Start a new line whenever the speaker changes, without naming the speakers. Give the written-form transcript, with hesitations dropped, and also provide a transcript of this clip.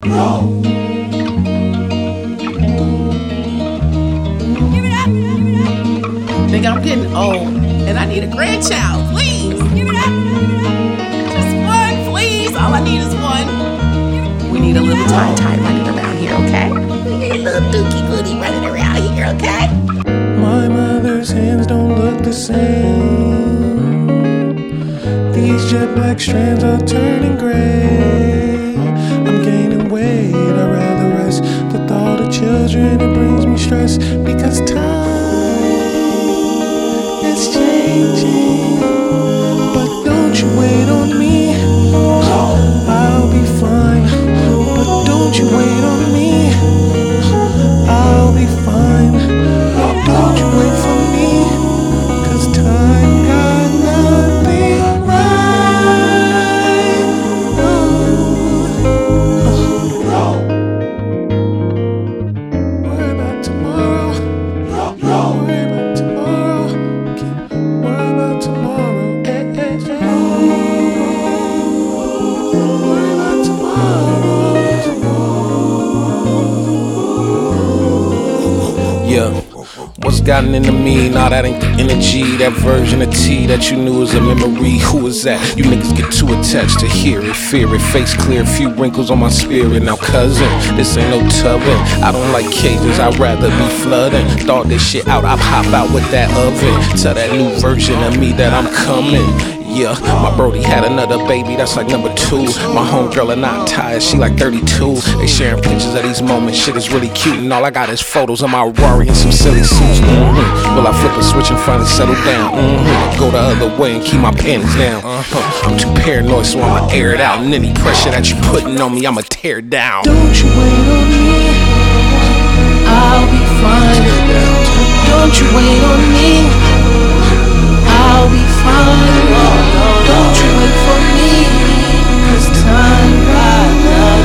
Nigga, I'm getting old and I need a grandchild. Please, give it up. Just one, please. All I need is one. We need a little tie running around here, okay? We need a little dookie booty running around here, okay?
My mother's hands don't look the same. These jet black strands are turning gray. I'm gaining weight, I'd rather rest. The thought of children, it brings me stress. Because time is changing. But don't you wait on me, I'll be fine. But don't you wait on me, I'll be fine. Don't you wait for me, 'cause time got nothing right. Worry about tomorrow. Worry about tomorrow. Worry about tomorrow. Worry about tomorrow. Yeah. What's gotten into me? Nah, that ain't the energy. That version of T that you knew was a memory. Who is that? You niggas get too attached to hear it, fear it. Face clear, few wrinkles on my spirit. Now cousin, this ain't no tubbing. I don't like cages, I'd rather be flooding. Thought this shit out, I'd hop out with that oven. Tell that new version of me that I'm coming. Yeah, my brody had another baby, that's like number 2. My homegirl and I tired, she like 32. They sharing pictures of these moments, shit is really cute. And all I got is photos of my Rari and some silly suits. Will I flip a switch and finally settle down? Go the other way and keep my panties down. I'm too paranoid, so I'ma air it out. And any pressure that you putting on me, I'ma tear down.
Don't you wait on me, I'll be fine. Don't you wait on me, I'll be fine. Don't you wait for me, 'cause time got nothing.